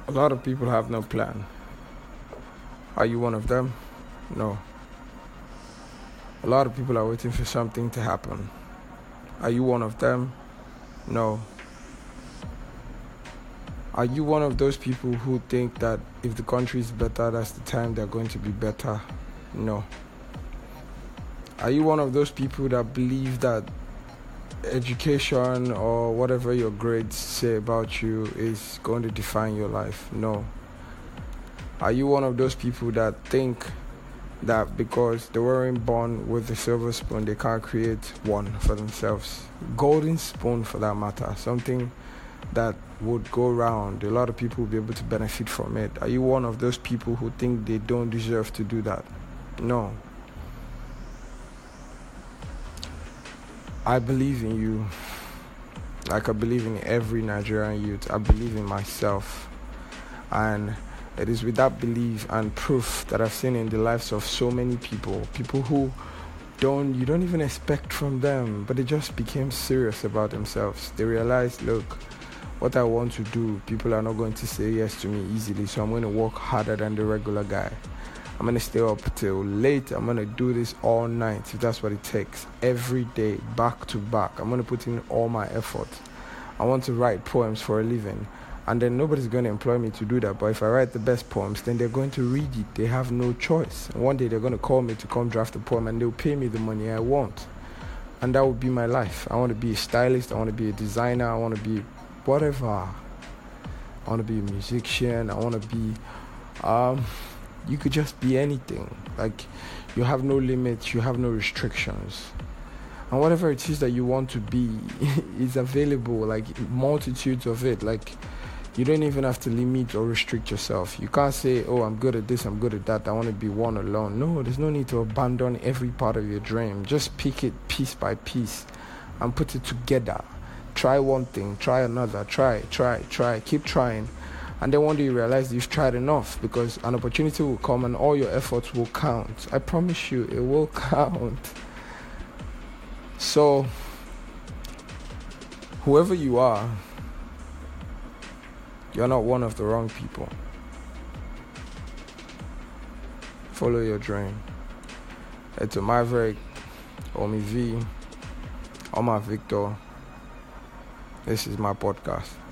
A lot of people have no plan. Are you one of them? No. A lot of people are waiting for something to happen. Are you one of them? No. Are you one of those people who think that if the country is better, that's the time they're going to be better? No. Are you one of those people that believe that education or whatever your grades say about you is going to define your life? No. Are you one of those people that think that because they weren't born with a silver spoon, they can't create one for themselves? Golden spoon, for that matter. Something that would go round. A lot of people will be able to benefit from it. Are you one of those people who think they don't deserve to do that? No. I believe in you. Like I believe in every Nigerian youth. I believe in myself. And it is with that belief and proof that I've seen in the lives of so many people who you don't even expect from them, but they just became serious about themselves. They realized, look, what I want to do, people are not going to say yes to me easily, so I'm going to work harder than the regular guy. I'm going to stay up till late. I'm going to do this all night if that's what it takes. Every day, back to back. I'm going to put in all my effort. I want to write poems for a living. And then nobody's going to employ me to do that. But if I write the best poems, then they're going to read it. They have no choice. And one day they're going to call me to come draft a poem and they'll pay me the money I want. And that would be my life. I want to be a stylist. I want to be a designer. I want to be whatever. I want to be a musician. I want to be... you could just be anything. Like, you have no limits. You have no restrictions. And whatever it is that you want to be is available. Like, multitudes of it. Like... You don't even have to limit or restrict yourself. You can't say, oh, I'm good at this, I'm good at that, I want to be one alone. No, there's no need to abandon every part of your dream. Just pick it piece by piece and put it together. Try one thing, try another, try, keep trying. And then one day you realize you've tried enough, because an opportunity will come and all your efforts will count. I promise you, it will count. So, whoever you are, you're not one of the wrong people. Follow your dream. It's a Maverick, Omi V, Omar Victor. This is my podcast.